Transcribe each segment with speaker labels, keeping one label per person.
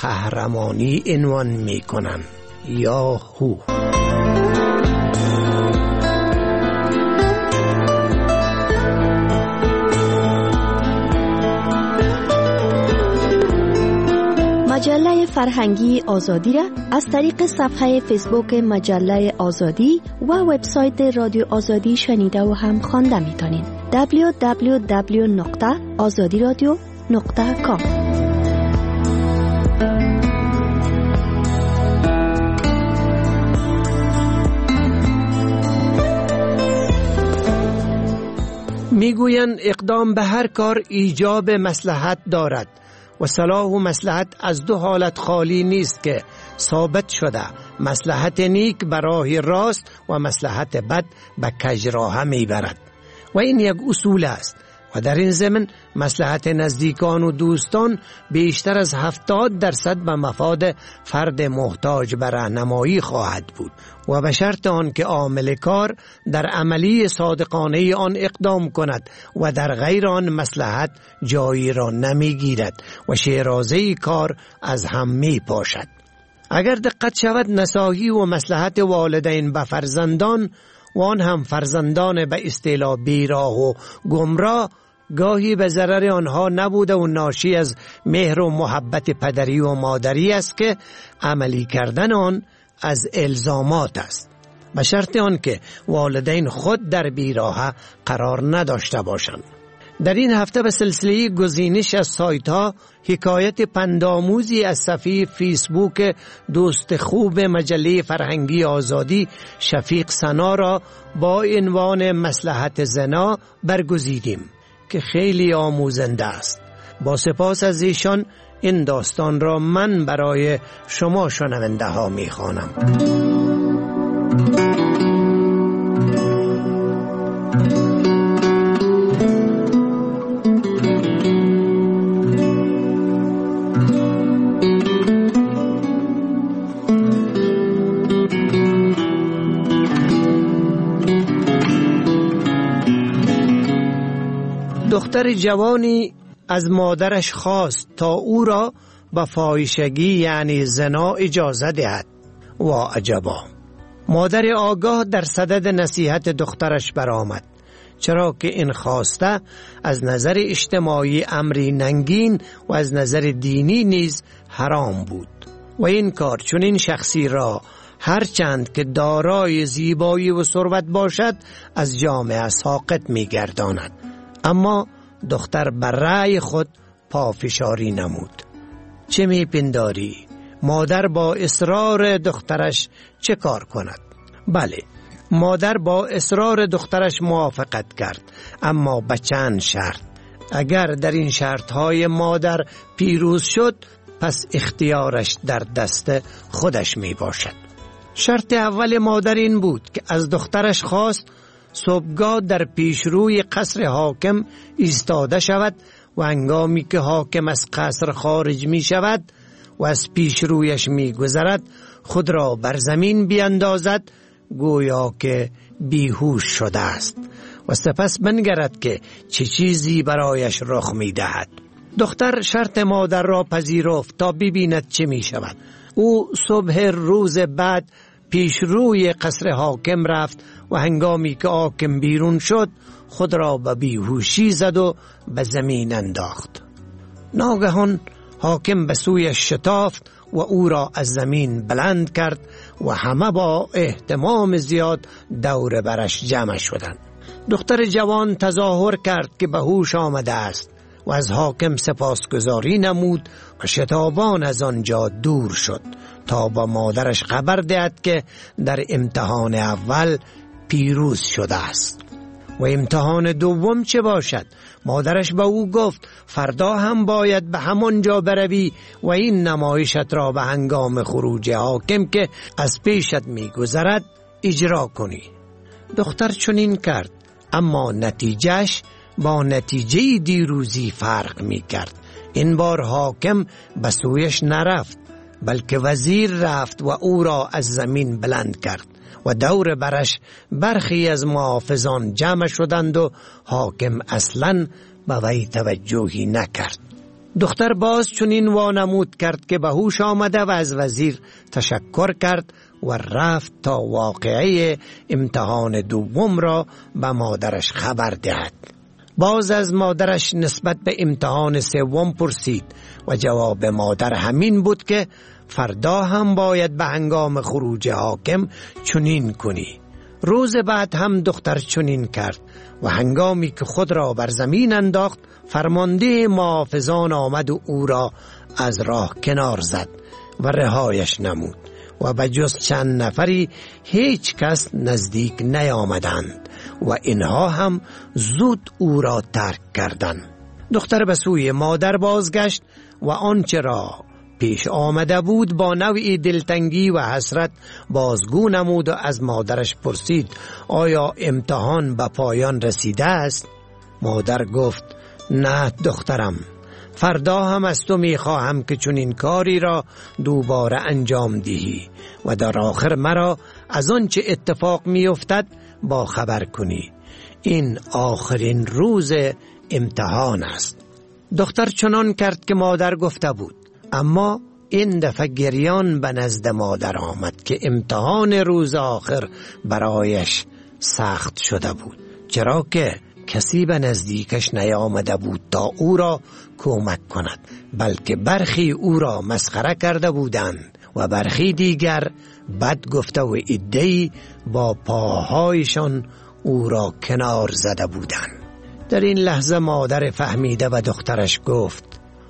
Speaker 1: قهرمانی عنوان می کنند. یاهو.
Speaker 2: مجله فرهنگی آزادی را از طریق صفحه فیسبوک مجله آزادی و وبسایت رادیو آزادی شنیده و هم خوانده می‌تونید. www.azadiradio.com.
Speaker 1: میگویند اقدام به هر کار ایجاب مصلحت دارد و صلاح و مصلحت از دو حالت خالی نیست که ثابت شده. مصلحت نیک به راه راست و مصلحت بد به کج راه میبرد و این یک اصول است و در این زمن مصلحت نزدیکان و دوستان بیشتر از 70% به مفاد فرد محتاج به راهنمایی خواهد بود و به شرط آن که عامل کار در عملی صادقانه آن اقدام کند و در غیر آن مصلحت جایی را نمیگیرد و شیرازه کار از هم می پاشد. اگر دقت شود نصاحی و مصلحت والدین به فرزندان و آن هم فرزندان به اصطلاح بیراه و گمراه گاهی به ضرر آنها نبوده و ناشی از مهر و محبت پدری و مادری است که عملی کردن آن از الزامات است، به شرط آن که والدین خود در بیراه قرار نداشته باشند. در این هفته به سلسله گزینش از سایت ها حکایت پندآموزی از صفحه فیسبوک دوست خوب مجله فرهنگی آزادی شفیق سنا را با عنوان مصلحت زنا برگزیدیم که خیلی آموزنده است. با سپاس از ایشان این داستان را من برای شما شنونده ها می خوانم. دختر جوانی از مادرش خواست تا او را به فاحشگی یعنی زنا اجازه دهد. و عجبا، مادر آگاه در صدد نصیحت دخترش برآمد، چرا که این خواسته از نظر اجتماعی امری ننگین و از نظر دینی نیز حرام بود و این کار چون این شخصی را هرچند که دارای زیبایی و ثروت باشد از جامعه ساقط می‌گرداند. اما دختر بر رأی خود پافشاری نمود. چه میپنداری؟ مادر با اصرار دخترش چه کار کند؟ بله، مادر با اصرار دخترش موافقت کرد، اما به چند شرط. اگر در این شرطهای مادر پیروز شد پس اختیارش در دست خودش می باشد. شرط اول مادر این بود که از دخترش خواست صبحگاه در پیشروی قصر حاکم ایستاده شود و هنگامی که حاکم از قصر خارج می شود و از پیشرویش می گذرد خود را بر زمین بیندازد گویا که بیهوش شده است و سپس بنگرد که چه چیزی برایش رخ می دهد. دختر شرط مادر را پذیرفت تا ببیند چه می شود. او صبح روز بعد پیش روی قصر حاکم رفت و هنگامی که حاکم بیرون شد خود را به بیهوشی زد و به زمین انداخت. ناگهان حاکم به سویش شتافت و او را از زمین بلند کرد و همه با اهتمام زیاد دور برش جمع شدند. دختر جوان تظاهر کرد که به هوش آمده است و از حاکم سپاسگزاری نمود و شتابان از آنجا دور شد تا با مادرش خبر دهد که در امتحان اول پیروز شده است. و امتحان دوم چه باشد؟ مادرش به او گفت فردا هم باید به همان جا بروی و این نمایشت را به هنگام خروج حاکم که از پیشت می‌گذرد اجرا کنی. دختر چنین کرد، اما نتیجهش با نتیجه دیروزی فرق می‌کرد. این بار حاکم به سویش نرفت بلکه وزیر رفت و او را از زمین بلند کرد و دور برش برخی از محافظان جمع شدند و حاکم اصلاً به وی توجهی نکرد. دختر باز چنین وانمود کرد که به هوش آمده و از وزیر تشکر کرد و رفت تا واقعه امتحان دوم را به مادرش خبر دهد. باز از مادرش نسبت به امتحان سوم پرسید و جواب مادر همین بود که فردا هم باید به هنگام خروج حاکم چنین کنی. روز بعد هم دختر چنین کرد و هنگامی که خود را بر زمین انداخت فرمانده محافظان آمد و او را از راه کنار زد و رهایش نمود و به جز چند نفری هیچ کس نزدیک نیامدند و اینها هم زود او را ترک کردند. دختر به سوی مادر بازگشت و آنچه را پیش آمده بود با نوعی دلتنگی و حسرت بازگو نمود و از مادرش پرسید آیا امتحان به پایان رسیده است؟ مادر گفت نه دخترم، فردا هم از تو میخواهم که چون این کاری را دوباره انجام دهی و در آخر مرا از آن چه اتفاق میافتد با خبر کنی. این آخرین روز امتحان است. دختر چنان کرد که مادر گفته بود، اما این دفعه گریان به نزد مادر آمد که امتحان روز آخر برایش سخت شده بود، چرا که کسی به نزدیکش نیامده بود تا او را کمک کند، بلکه برخی او را مسخره کرده بودند و برخی دیگر بد گفته و عده‌ای با پاهایشان او را کنار زده بودند. در این لحظه مادر فهمیده و دخترش گفت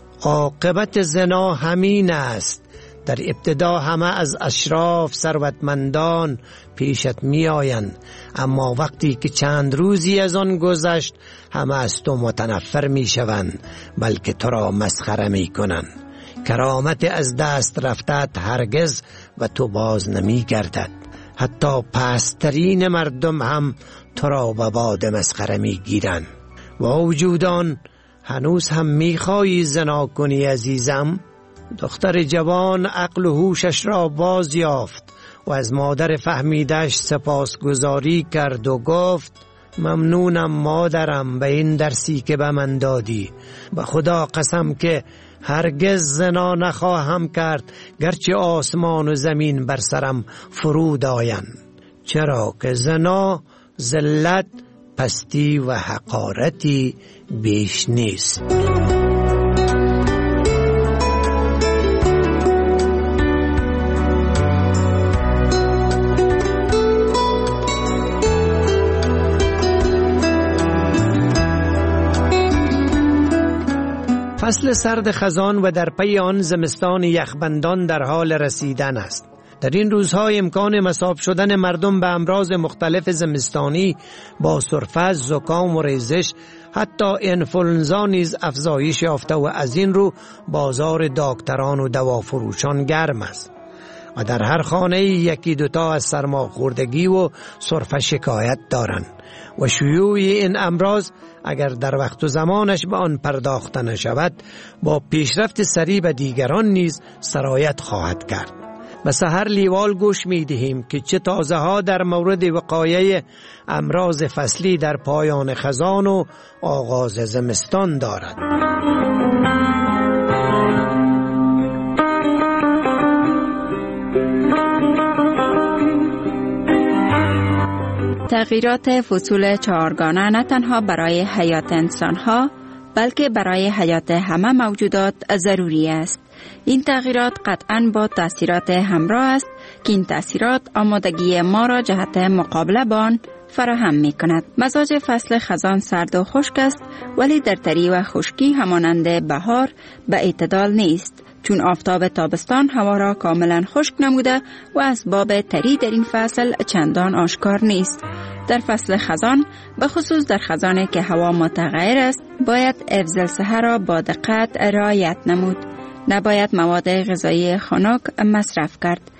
Speaker 1: عاقبت زنا همین است. در ابتدا همه از اشراف ثروتمندان پیشت می آیند، اما وقتی که چند روزی از آن گذشت همه از تو متنفر می شوند، بلکه تو را مسخره می کنند. کرامت از دست رفتت هرگز و تو باز نمی گردد. حتی پسترین مردم هم تو را به باد مسخره می گیرند. و وجودان هنوز هم می خواهی زنا کنی عزیزم؟ دختر جوان عقل و هوشش را باز یافت و از مادر فهمیدش سپاسگزاری کرد و گفت ممنونم مادرم به این درسی که به من دادی. به خدا قسم که هرگز زنا نخواهم کرد گرچه آسمان و زمین بر سرم فرود آیند، چرا که زنا ذلت، پستی و حقارتی بیش نیست. فصل سرد خزان و در پی آن زمستان یخبندان در حال رسیدن است. در این روزها امکان مصاب شدن مردم به امراض مختلف زمستانی با سرفه، زکام و ریزش، حتی انفلونزا نیز افزایش یافته و از این رو بازار دکتران و دوافروشان گرم است و در هر خانه یکی دوتا از سرماخوردگی و سرفه شکایت دارند و شیوع این امراض اگر در وقت و زمانش به آن پرداخته نشود با پیشرفت سریع به دیگران نیز سرایت خواهد کرد. به سحر لیوال گوش می دهیم که چه تازه ها در مورد وقایع امراض فصلی در پایان خزان و آغاز زمستان دارد.
Speaker 3: تغییرات فصول چهارگانه نه تنها برای حیات انسانها بلکه برای حیات همه موجودات ضروری است. این تغییرات قطعاً با تأثیرات همراه است که این تأثیرات آمادگی ما را جهت مقابله با آن فراهم می کند. مزاج فصل خزان سرد و خشک است، ولی در تری و خشکی همانند بهار به اعتدال نیست، چون آفتاب تابستان هوا را کاملا خشک نموده و اسباب تری در این فصل چندان آشکار نیست. در فصل خزان، به خصوص در خزانی که هوا متغیر است، باید حفظ الصحه را با دقت رعایت نمود. نباید مواد غذایی خنک مصرف کرد.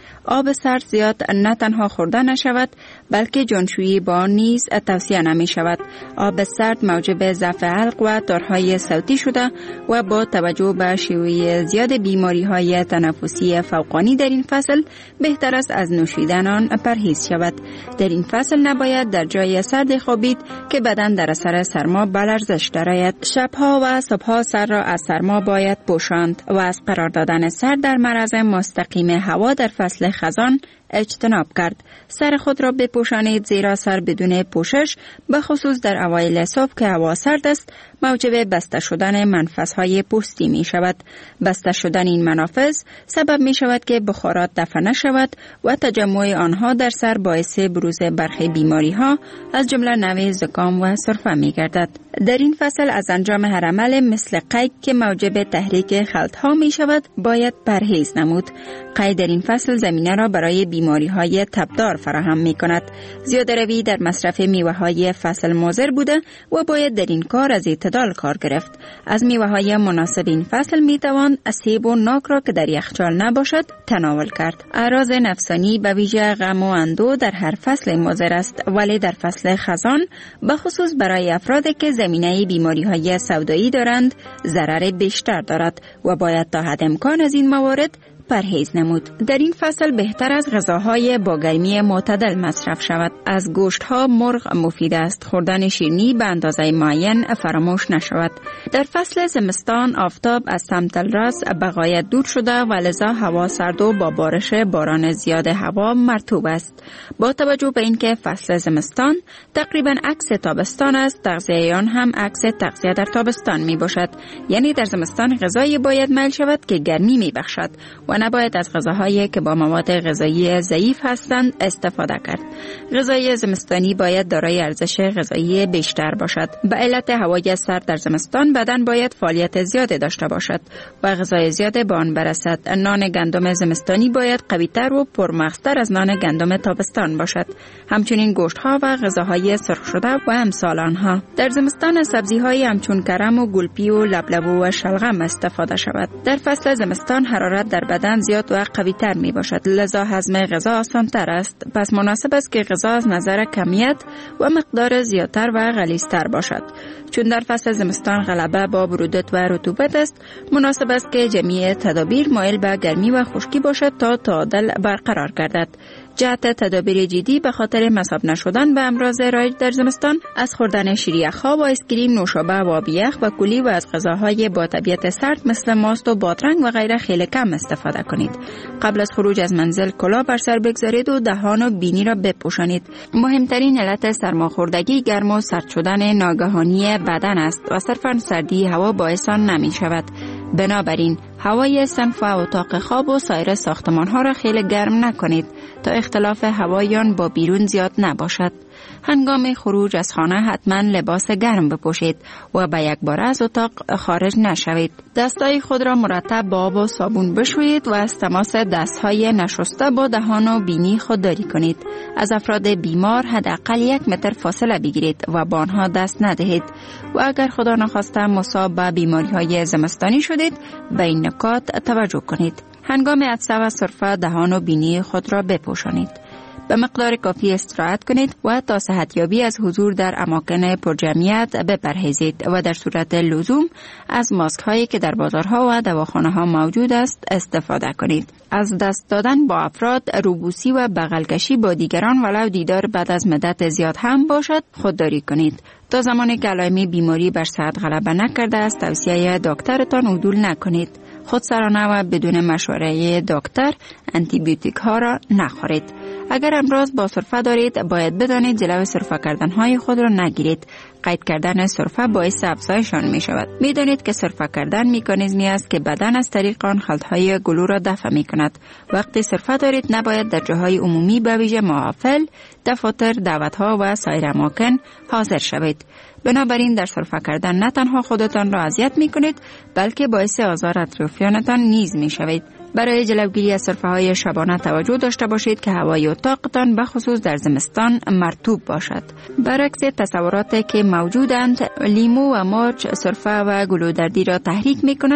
Speaker 3: آب سرد زیاد نه تنها خورده نشود بلکه جانشویی با آن نیز توصیه نمی شود. آب سرد موجب ضعف حلق و تارهای صوتی شده و با توجه به شیوع زیاد بیماری های تنفسی فوقانی در این فصل بهتر است از نوشیدن آن پرهیز شود. در این فصل نباید در جای سرد خوابید که بدن در اثر سرما به لرزش درآید. شبها و صبحها سر را از سرما باید پوشاند و از قرار دادن سر در معرض مستقیم هوا در فصل خزان اجتناب کرد. سر خود را بپوشانید زیرا سر بدون پوشش به خصوص در اوایل صبح که هوا سرد است موجب بسته شدن منفذهای پوستی می شود. بسته شدن این منافذ سبب می شود که بخارات دفع نشود و تجمع آنها در سر باعث بروز برخی بیماری ها از جمله نوع زکام و سرفه می گردد. در این فصل از انجام هر عمل مثل قید که موجب تحریک خلط ها می شود باید پرهیز نمود. قید در این فصل زمینه را برای بیماری های تبدار فراهم می کند. زیاده روی در مصرف میوه های فصل مضر بوده و باید در این کار از اعتدال کار گرفت. از میوه های مناسب این فصل می توان سیب و ناک را که در یخچال نباشد تناول کرد. اعراض نفسانی به ویژه غم و اندوه در هر فصل مضر است ولی در فصل خزان به خصوص برای افرادی که زمینه بیماری های سودایی دارند ضرر بیشتر دارد و باید تا حد امکان از این موارد پرهیز نمود. در این فصل بهتر از غذاهای با گرمی معتدل مصرف شود. از گوشت‌ها مرغ مفید است. خوردن شیرینی به اندازه معین فراموش نشود. در فصل زمستان آفتاب از سمت راست به غایت دور شده و لذا هوا سرد و با بارش باران زیاد هوا مرطوب است. با توجه به اینکه فصل زمستان تقریبا عکس تابستان است، تغذیه آن هم عکس تغذیه در تابستان می باشد. یعنی در زمستان غذایی باید میل شود که گرمی می بخشد و نباید از غذاهایی که با مواد غذایی ضعیف هستند استفاده کرد. غذای زمستانی باید دارای ارزش غذایی بیشتر باشد. به علت هوای سرد در زمستان بدن باید فعالیت زیاد داشته باشد و غذای زیاد به آن برسد. نان گندم زمستانی باید قوی‌تر و پرمغزتر از نان گندم تابستان باشد. همچنین گوشت‌ها و غذاهای سرخ شده و امثال آنها. در زمستان از سبزی‌های همچون کرم و گلپی و لبلبو و شلغم استفاده شود. در فصل زمستان حرارت در بدن زیاد و قوی تر می باشد، لذا هضم غذا آسان تر است. پس مناسب است که غذا از نظر کمیت و مقدار زیادتر و غلیظتر باشد. چون در فصل زمستان غلبه با برودت و رطوبت است، مناسب است که جمیع تدابیر مایل به گرمی و خشکی باشد تا تعادل برقرار گردد. جهت تدابیر جدی به خاطر مصاب نشدن به امراض رایج در زمستان از خوردن شیریخ‌ها و آیسکریم، نوشابه و آب یخ و کلی و از غذاهای با طبیعت سرد مثل ماست و بادرنگ و غیره خیلی کم استفاده کنید. قبل از خروج از منزل کلاه بر سر بگذارید و دهان و بینی را بپوشانید. مهمترین علت سرماخوردگی گرم و سرد شدن ناگهانی بدن است و صرفاً سردی هوا باعث آن نمی شود. بنابراین هوای صنف و اتاق خواب و سایر ساختمان ها را خیلی گرم نکنید تا اختلاف هوایان با بیرون زیاد نباشد. هنگام خروج از خانه حتما لباس گرم بپوشید و به یک بار از اتاق خارج نشوید. دستای خود را مرتب با آب و صابون بشویید و از تماس دستهای نشسته با دهان و بینی خودداری کنید. از افراد بیمار حداقل 1 متر فاصله بگیرید و با آنها دست ندهید و اگر خدا نخواسته مصاب به بیماری‌های زمستانی شدید به این نکات توجه کنید. هنگام عطسه و سرفه دهان و بینی خود را بپوشانید. به مقدار کافی استراحت کنید و تا صحتیابی از حضور در اماکن پرجمعیت بپرهیزید و در صورت لزوم از ماسک هایی که در بازارها و دواخانه ها موجود است استفاده کنید. از دست دادن با افراد، روبوسی و بغلکشی با دیگران ولو دیدار بعد از مدت زیاد هم باشد خودداری کنید. تا زمانی که علائم بیماری بر صحت غلبه نکرده است توصیه دکترتان عدول نکنید. خودسرانه و بدون مشوره دکتر آنتی بیوتیک ها را نخورید. اگر امراض با سرفه دارید باید بدانید جلو سرفه کردن های خود را نگیرید. قید کردن سرفه باعث افزایشان می شود. می دانید که سرفه کردن مکانیزمی است که بدن از طریق آن خلطهای گلو را دفع می کند. وقتی سرفه دارید نباید در جاهای عمومی به ویژه محافل، دفاتر، دعوتها و سایر اماکن حاضر شوید. بنابراین در سرفه کردن نه تنها خودتان را اذیت می کنید بلکه باعث آزار اطرافیانتان نیز می شوید. برای جلوگیری از سرفه‌های شبانه توجه داشته باشید که هوای اتاقتان به خصوص در زمستان مرطوب باشد. برعکس تصوراتی که موجودند، لیمو و مارچ سرفه و گلودردی را تحریک می کنند،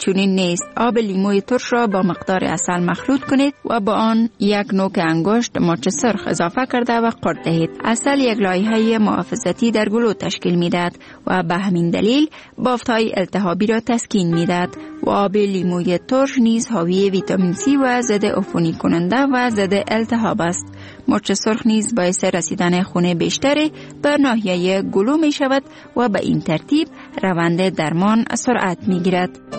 Speaker 3: چنین نیست. آب لیموی ترش را با مقدار عسل مخلوط کنید و با آن یک نوک انگشت مرچ سرخ اضافه کرده و قرت دهید. عسل یک لایحه محافظتی در گلو تشکیل میدهد و به همین دلیل بافت‌های التهابی را تسکین میدهد و آب لیموی ترش نیز حاوی ویتامین C و ضد عفونی کننده و ضد التهاب است. مرچ سرخ نیز باعث رسیدن خون بیشتری به ناحیه گلو می شود و به این ترتیب روند درمان سرعت می گیرد.